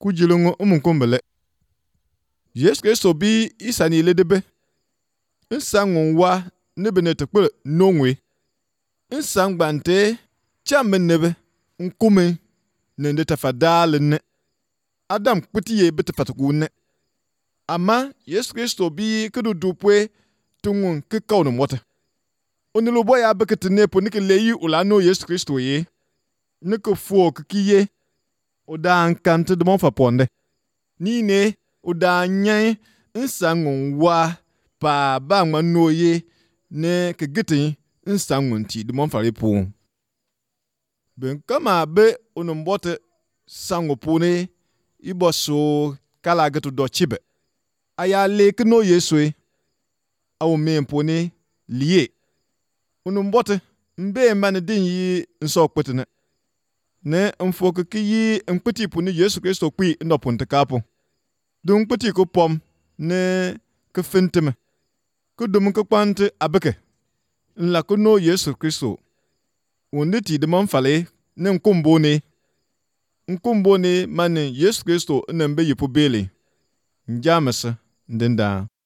kujilungu umunkumbele. Yesu Kristo bi isani iledebe. Nsangu wa nebe tekpe nongwe. Nsangbante chamen nebe nkume nende tafadale ne. Adam kpitiye bete fatukune. Ama Yesu Kristo bi kudu dupwe tungun kikau mwata. Onilu boya bekete nepo nike leyi ulano Yesu Kristo ye. Nike fuo kikiye. Oda nkante de monfa ponde. Nine oda nyai nsangu wa pa bangma noye ne kegete nsangu nti de monfa repo. Ben kama be onumbote sangu pone iboso kala getu do chibe. Aya leke no Yesue. Awu mempone liye. Onumbote mbe mane din yi nso kwetene. Ne mfoke ki yi mpeti puni Yesu Kristo kwi ndopunte kapo. Dun peti ko pom ne ke fenteme. Ko dum ko kwante abeke. Nla ko no Yesu Kristo. Wondeti de manfale ne nkumbone. Nkumbone mane Yesu Kristo nembe yipo bele. Njamese ndenda.